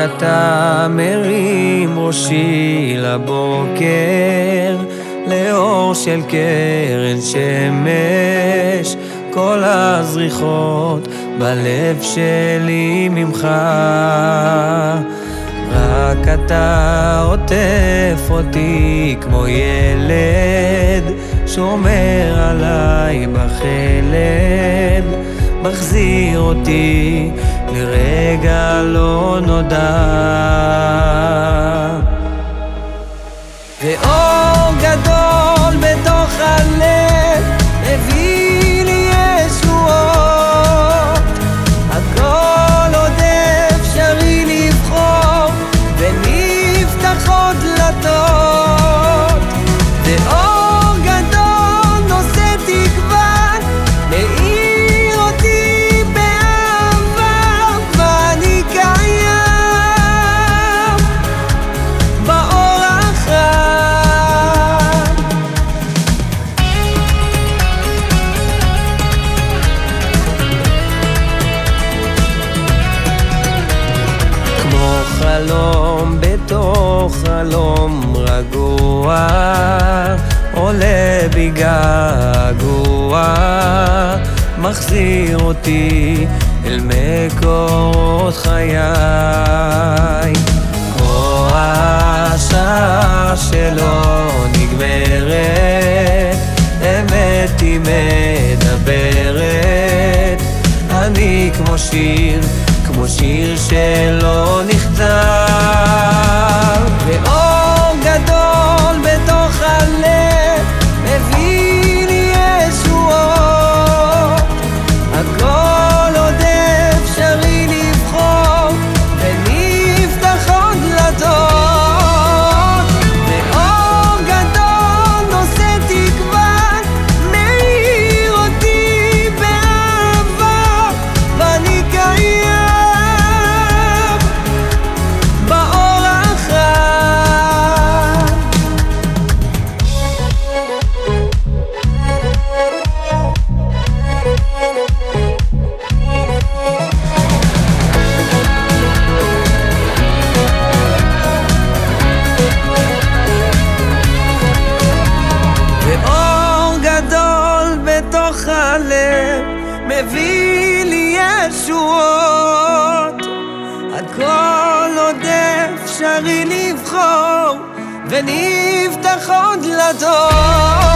אתה מרים ראשי לבוקר, לאור של קרן שמש, כל הזריחות בלב שלי ממך. רק אתה עוטף אותי כמו ילד, שומר עליי בחלד, מחזיר אותי לרגע לא נודע. ואור גדול בתוך הלב הביא לי ישועות, הכל עוד אפשרי לבחור ונפתחות דלתות. ואור גדול נושא תקווה מאיר אותי באהבה, ואני קיים באור החם. כמו חלום בתוך חלום רגוע, עולה בי געגוע, מחזיר אותי אל מקורות חיי. כמו השעה שלא נגמרת, אמת היא מדברת. אני כמו שיר שלא נכתב. ואור גדול בתוך הלב מביא לי ישועות, הכל עוד אפשרי לבחור ונפתחות דלתות. ואור גדול נושא תקווה מאיר אותי באהבה, ואני קיים באור החם. ואור גדול בתוך הלב מביא לי ישועות, הכל עוד אפשרי לבחור ונפתחות דלתות.